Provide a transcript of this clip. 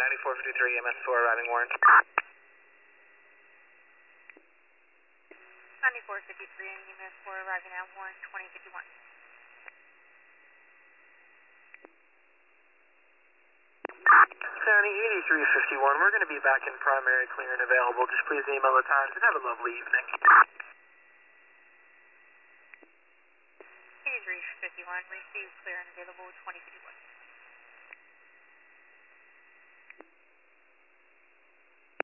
9453 MS4 arriving warrant. 9453 and EMS4 arriving at warrant 2051. 8351, we're going to be back in primary clear and available. Just please email the times and have a lovely evening. 8351, receive clear and available 2051.